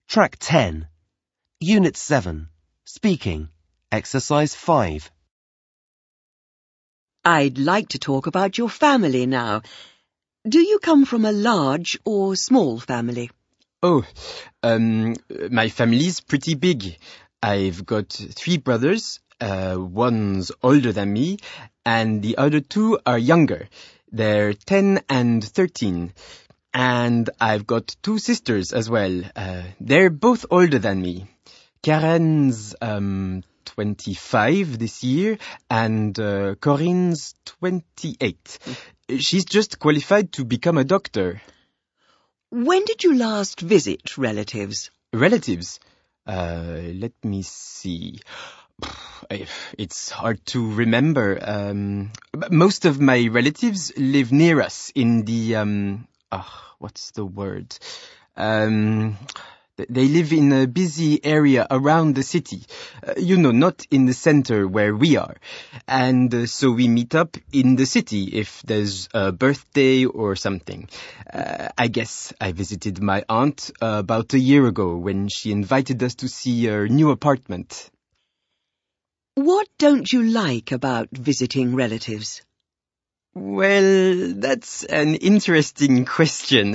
Track 10. Unit 7. Speaking. Exercise 5. I'd like to talk about your family now. Do you come from a large or small family? Oh, my family's pretty big. I've got 3 brothers. One's older than me, and the other 2 are younger. They're 10 and 13. And I've got 2 sisters as well. They're both older than me. Karen's 25 this year, and Corinne's 28. She's just qualified to become a doctor. When did you last visit relatives? Relatives? Let me see. It's hard to remember. Most of my relatives live near us in the, what's the word? They live in a busy area around the city. Not in the center where we are. And so we meet up in the city if there's a birthday or something. I guess I visited my aunt about a year ago when she invited us to see her new apartment. What don't you like about visiting relatives? Well, that's an interesting question.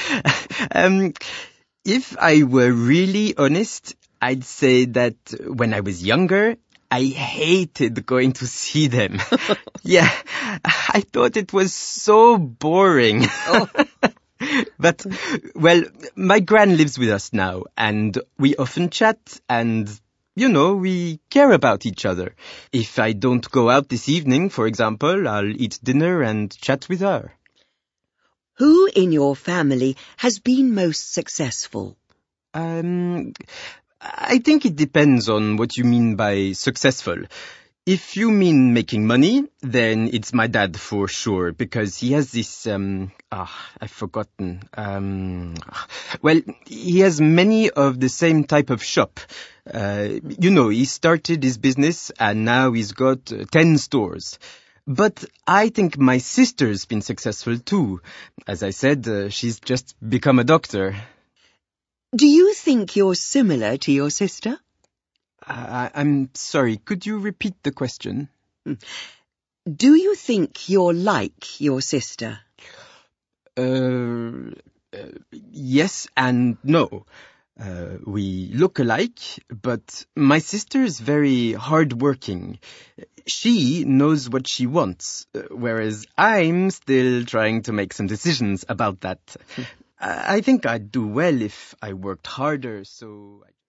If I were really honest, I'd say that when I was younger, I hated going to see them. Yeah, I thought it was so boring. Oh. But, well, my gran lives with us now, and we often chat, and, we care about each other. If I don't go out this evening, for example, I'll eat dinner and chat with her. Who in your family has been most successful? I think it depends on what you mean by successful. If you mean making money, then it's my dad for sure, because he has this, I've forgotten. Well, he has many of the same type of shop. He started his business and now he's got 10 stores. But I think my sister's been successful too. As I said, she's just become a doctor. Do you think you're similar to your sister? I'm sorry, could you repeat the question? Do you think you're like your sister? Yes and no. We look alike, but my sister is very hard-working. She knows what she wants, whereas I'm still trying to make some decisions about that. I think I'd do well if I worked harder, so...